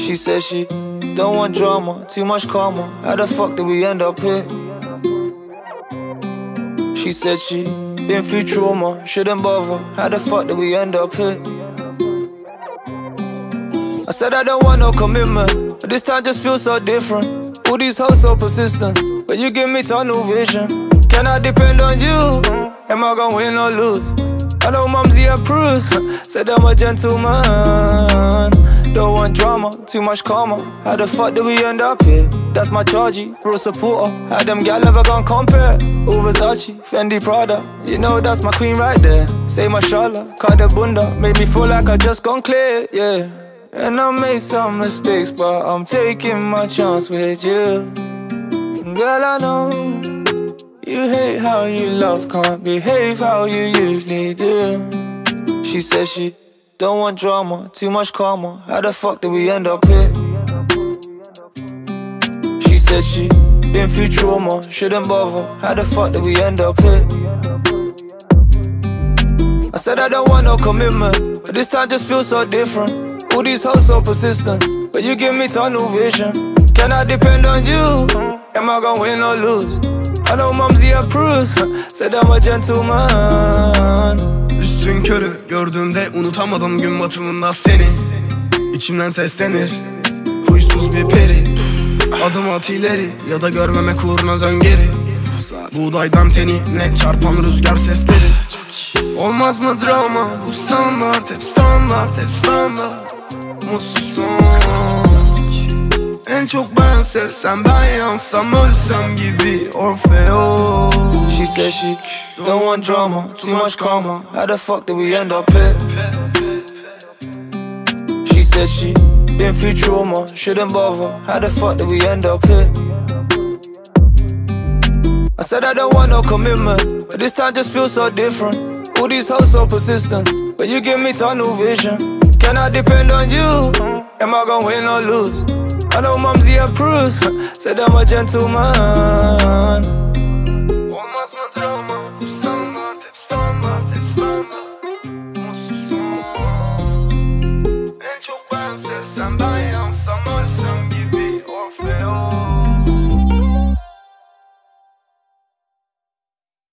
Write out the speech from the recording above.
She said she don't want drama, too much karma. How the fuck did we end up here? She said she been through trauma, shouldn't bother. How the fuck did we end up here? I said I don't want no commitment, but this time just feels so different. All these hoes so persistent, but you give me tunnel vision. Can I depend on you? Am I gonna win or lose? I know Mumsy approves, said I'm a gentleman. Don't want drama, too much karma. How the fuck did we end up here? That's my chargy, real supporter. How them gal ever gonna compare? All Versace, Fendi, Prada. You know that's my queen right there. Say mashallah, Kada Bunda. Made me feel like I just gone clear, yeah. And I made some mistakes, but I'm taking my chance with you. Girl, I know you hate how you love, can't behave how you usually do. She said she don't want drama, too much karma. How the fuck did we end up here? She said she been through trauma, shouldn't bother. How the fuck did we end up here? I said I don't want no commitment, but this time just feels so different. All these hoes so persistent, but you give me tunnel vision. Can I depend on you? Am I gonna win or lose? I know Mumsy approves, said I'm a gentleman. Üstün körü gördüğümde unutamadım gün batımında seni. İçimden seslenir huysuz bir peri. Adım at ileri ya da görmemek uğruna dön geri. Buğdaydan tenine çarpan rüzgar sesleri. Olmaz mı drama bu standart, hep standart, hep standart. Mutsuzsun. En çok ben sevsem, ben yansam, ölsem gibi Orfeo. She said she don't want drama, too much karma. How the fuck did we end up here? She said she been through trauma, shouldn't bother. How the fuck did we end up here? I said I don't want no commitment, but this time just feels so different. All these hoes so persistent, but you give me tunnel vision. Can I depend on you? Am I gonna win or lose? I know Mumsy approves, said I'm a gentleman.